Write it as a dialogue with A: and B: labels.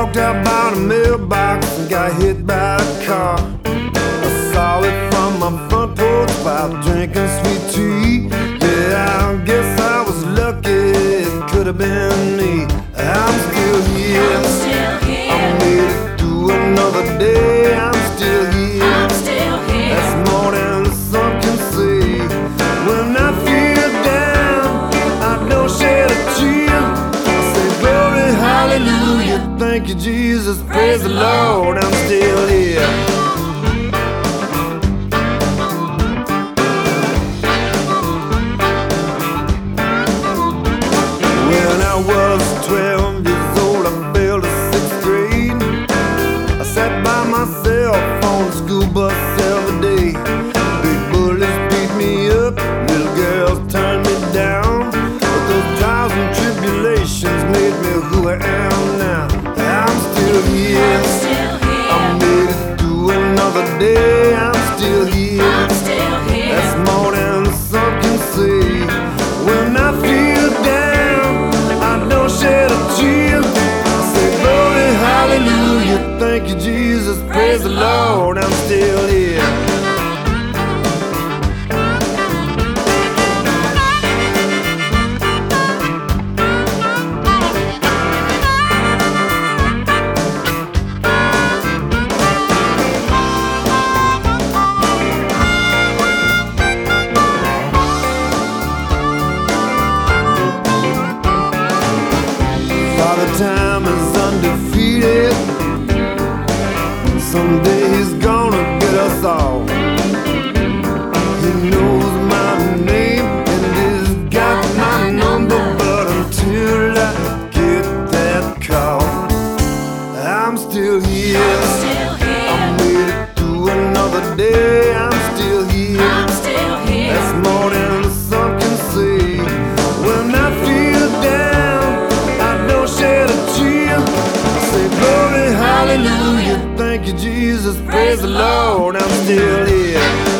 A: walked out by the mailbox and got hit by a car. I saw it from my front porch while drinking sweet tea. Yeah, I guess I was lucky, it could have been me. I'm still here,
B: I'm still here.
A: I made it through another day. I'm still here,
B: I'm still here.
A: that's more than the sun can see. When I feel down, I don't shed a tear. I say glory, hallelujah, thank you Jesus, praise the Lord, I'm still here. When I was 12 years old, I failed the 6th grade. I sat by myself on the school bus every day. Big bullies beat me up, little girls turned me down. But those trials and tribulations made me who I am now. I'm still here,
B: I'm still
A: I
B: here.
A: made it through another day. I'm still here,
B: I'm still here.
A: that's more than the sun can see. When I feel down, I don't shed a tear. I say glory, hallelujah, thank you Jesus, praise the Lord, I'm still here. Father Time is undefeated. Someday he's gonna get us all. He knows my name and he's got my number, but until I get that call, I'm still here.
B: I'm still
A: I
B: here.
A: made it through another day. I'm still here,
B: I'm still here.
A: that's more than the sun can see. When I feel down, I don't shed a tear. I say glory, hallelujah, thank you Jesus, praise the Lord, I'm still here.